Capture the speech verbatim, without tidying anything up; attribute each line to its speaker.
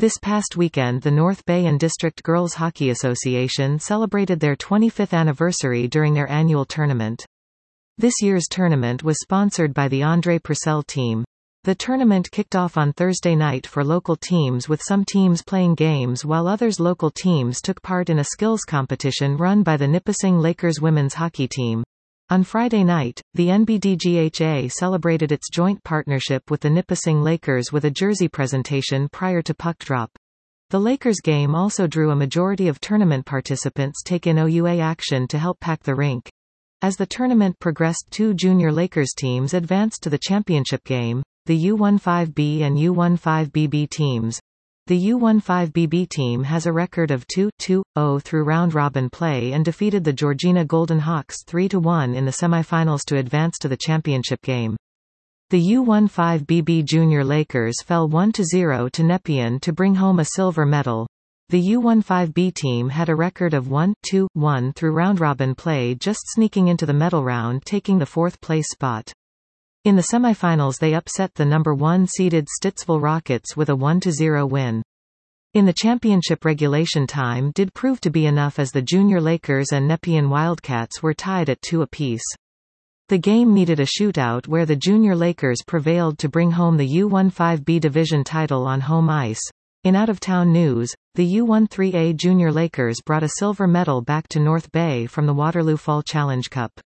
Speaker 1: This past weekend the North Bay and District Girls Hockey Association celebrated their twenty-fifth anniversary during their annual tournament. This year's tournament was sponsored by the Andre Purcell team. The tournament kicked off on Thursday night for local teams, with some teams playing games while others local teams took part in a skills competition run by the Nipissing Lakers women's hockey team. On Friday night, the N B D G H A celebrated its joint partnership with the Nipissing Lakers with a jersey presentation prior to puck drop. The Lakers game also drew a majority of tournament participants take in O U A action to help pack the rink. As the tournament progressed, two junior Lakers teams advanced to the championship game, the U fifteen B and U fifteen B B teams. The U fifteen B B team has a record of two two zero through round-robin play and defeated the Georgina Golden Hawks three to one in the semifinals to advance to the championship game. The U fifteen B B junior Lakers fell one to zero to Nepean to bring home a silver medal. The U fifteen B team had a record of one two one through round-robin play, just sneaking into the medal round, taking the fourth-place spot. In the semifinals they upset the number one seeded Stittsville Rockets with a one to zero win. In the championship, regulation time did prove to be enough, as the junior Lakers and Nepean Wildcats were tied at two apiece. The game needed a shootout where the junior Lakers prevailed to bring home the U fifteen B division title on home ice. In out-of-town news, the U thirteen A junior Lakers brought a silver medal back to North Bay from the Waterloo Fall Challenge Cup.